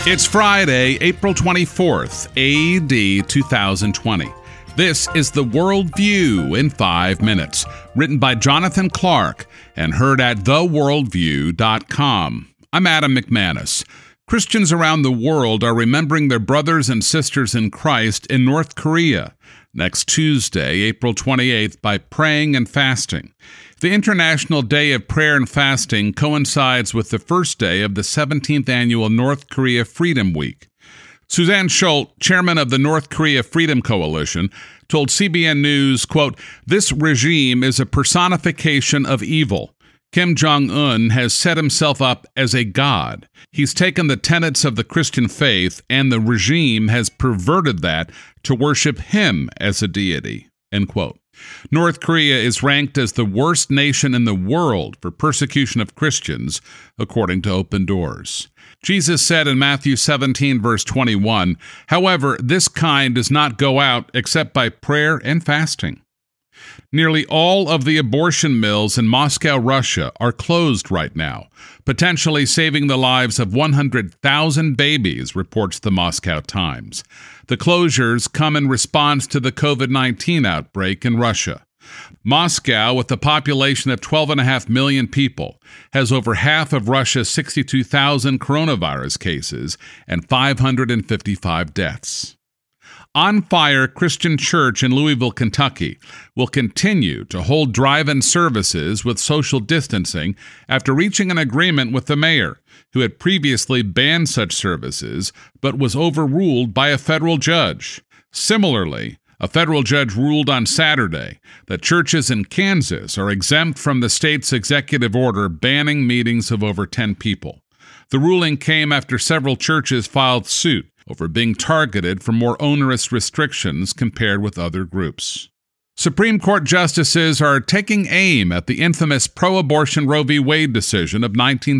It's Friday, April 24th, AD 2020. This is The World View in 5 minutes, written by Jonathan Clark and heard at theworldview.com. I'm Adam McManus. Christians around the world are remembering their brothers and sisters in Christ in North Korea next Tuesday, April 28th, by praying and fasting. The International Day of Prayer and Fasting coincides with the first day of the 17th annual North Korea Freedom Week. Suzanne Schultz, chairman of the North Korea Freedom Coalition, told CBN News, quote, "This regime is a personification of evil. Kim Jong-un has set himself up as a god. He's taken the tenets of the Christian faith, and the regime has perverted that to worship him as a deity," end quote. North Korea is ranked as the worst nation in the world for persecution of Christians, according to Open Doors. Jesus said in Matthew 17, verse 21, "However, this kind does not go out except by prayer and fasting." Nearly all of the abortion mills in Moscow, Russia, are closed right now, potentially saving the lives of 100,000 babies, reports the Moscow Times. The closures come in response to the COVID-19 outbreak in Russia. Moscow, with a population of 12.5 million people, has over half of Russia's 62,000 coronavirus cases and 555 deaths. On Fire Christian Church in Louisville, Kentucky, will continue to hold drive-in services with social distancing after reaching an agreement with the mayor, who had previously banned such services but was overruled by a federal judge. Similarly, a federal judge ruled on Saturday that churches in Kansas are exempt from the state's executive order banning meetings of over 10 people. The ruling came after several churches filed suit over being targeted for more onerous restrictions compared with other groups. Supreme Court justices are taking aim at the infamous pro-abortion Roe v. Wade decision of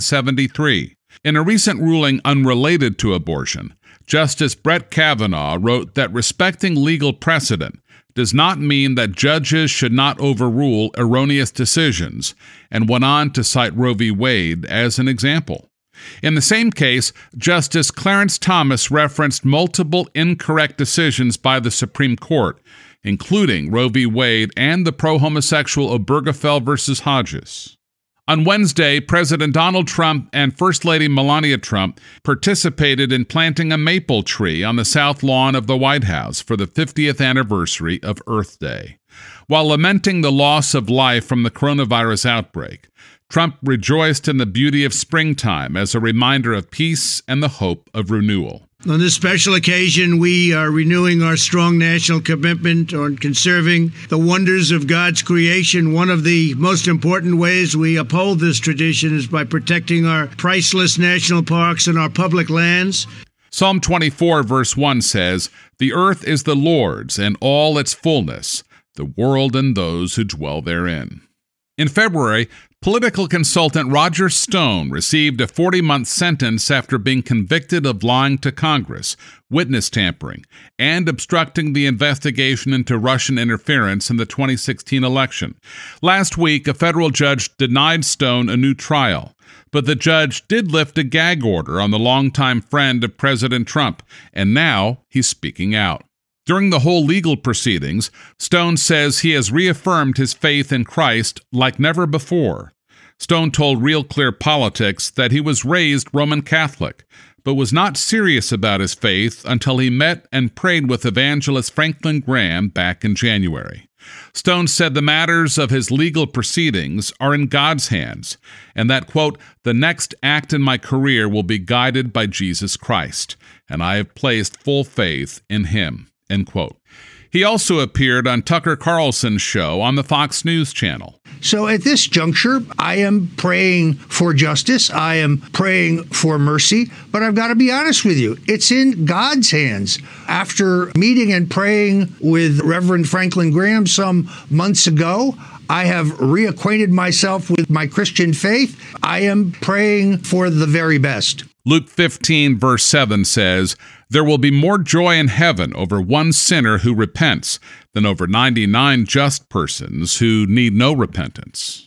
1973. In a recent ruling unrelated to abortion, Justice Brett Kavanaugh wrote that respecting legal precedent does not mean that judges should not overrule erroneous decisions, and went on to cite Roe v. Wade as an example. In the same case, Justice Clarence Thomas referenced multiple incorrect decisions by the Supreme Court, including Roe v. Wade and the pro-homosexual Obergefell v. Hodges. On Wednesday, President Donald Trump and First Lady Melania Trump participated in planting a maple tree on the south lawn of the White House for the 50th anniversary of Earth Day. While lamenting the loss of life from the coronavirus outbreak, Trump rejoiced in the beauty of springtime as a reminder of peace and the hope of renewal. On this special occasion, we are renewing our strong national commitment on conserving the wonders of God's creation. One of the most important ways we uphold this tradition is by protecting our priceless national parks and our public lands. Psalm 24, verse 1 says, "The earth is the Lord's and all its fullness, the world and those who dwell therein." In February, political consultant Roger Stone received a 40-month sentence after being convicted of lying to Congress, witness tampering, and obstructing the investigation into Russian interference in the 2016 election. Last week, a federal judge denied Stone a new trial, but the judge did lift a gag order on the longtime friend of President Trump, and now he's speaking out. During the whole legal proceedings, Stone says he has reaffirmed his faith in Christ like never before. Stone told Real Clear Politics that he was raised Roman Catholic, but was not serious about his faith until he met and prayed with evangelist Franklin Graham back in January. Stone said the matters of his legal proceedings are in God's hands, and that, quote, "The next act in my career will be guided by Jesus Christ, and I have placed full faith in him," end quote. He also appeared on Tucker Carlson's show on the Fox News channel. So at this juncture, I am praying for justice. I am praying for mercy. But I've got to be honest with you. It's in God's hands. After meeting and praying with Reverend Franklin Graham some months ago, I have reacquainted myself with my Christian faith. I am praying for the very best. Luke 15, verse 7 says, "There will be more joy in heaven over one sinner who repents than over 99 just persons who need no repentance."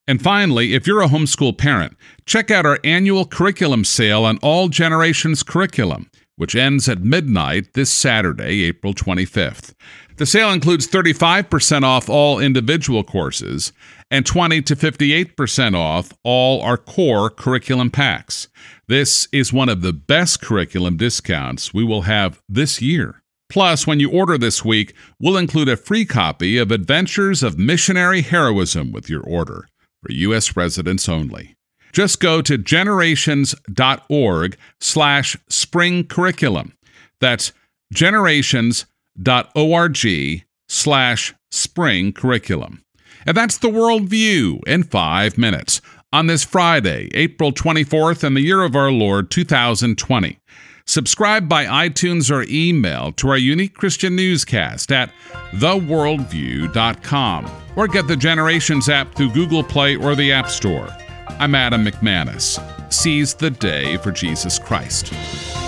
And finally, if you're a homeschool parent, check out our annual curriculum sale on all generations curriculum, which ends at midnight this Saturday, April 25th. The sale includes 35% off all individual courses and 20 to 58% off all our core curriculum packs. This is one of the best curriculum discounts we will have this year. Plus, when you order this week, we'll include a free copy of Adventures of Missionary Heroism with your order, for U.S. residents only. Just go to generations.org/spring curriculum. That's generations.org/spring curriculum. And that's the Worldview in 5 minutes on this Friday, April 24th, in the year of our Lord, 2020. Subscribe by iTunes or email to our unique Christian newscast at theworldview.com or get the Generations app through Google Play or the App Store. I'm Adam McManus. Seize the day for Jesus Christ.